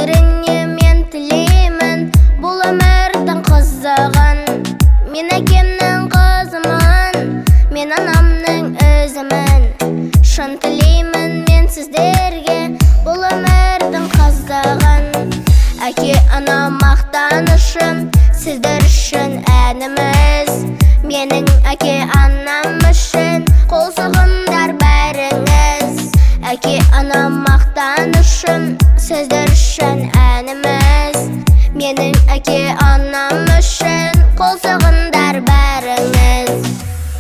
сіздеріне мен тілеймін бұл өмірдің қызығын. Мен әкемнің қызымын, мен анамның өзімін. Шын тілеймін мен сіздерге бұл өмірдің қызығын. Әке ана мақтанышым, сіздер үшін әніміз. Менің әке анам үшін қол соғыңдар бәріңіз. Әке ана мақтанышым, сіздер үшін әніміз. Менің әке анам үшін қол соғыңдар бәріңіз.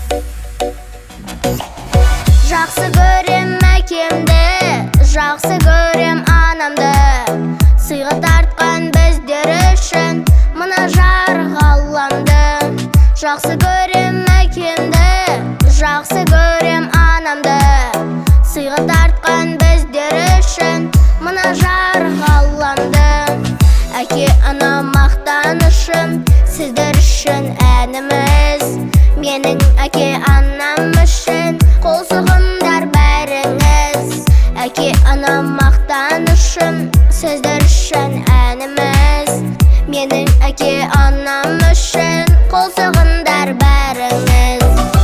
Жақсы көрем әкемді, жақсы көрем анамды. Сыйға тартқан біздер үшін мына жарық ғаламды. Жақсы көрем әкемді, жақсы көрем анамды. Сыйға тартқан біздер үшін мына жарық ғаламды. Әке ана мақтанышым, сіздер үшін әніміз. Менің әке анам үшін қол соғыңдар бәріңіз. Әке ана мақтанышым, сіздер үшін әніміз. Менің әке анам үшін қол соғыңдар бәріңіз.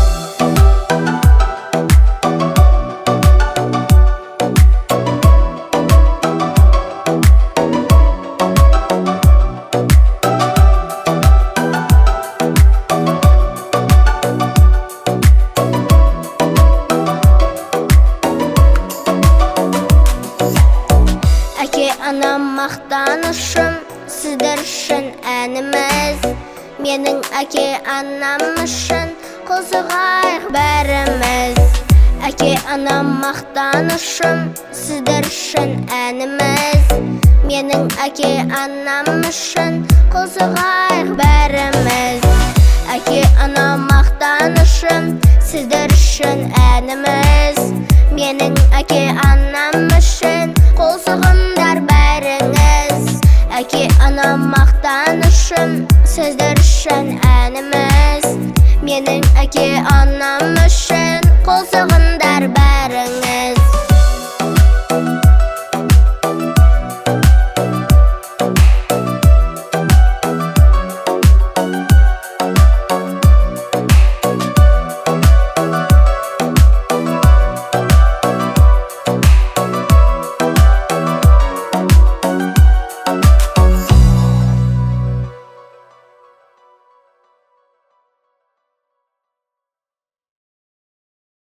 Әке ана мақтанышым, сіздер үшін әніміз. Менің әке анам үшін қол соғайық бәріміз. Әке ана мақтанышым, сіздер үшін әніміз. Менің әке анам үшін қол соғайық бәріміз. Әке ана мақтанышым, сіздер үшін әніміз. Менің әке анам үшін қол соғыңдар бәріміз.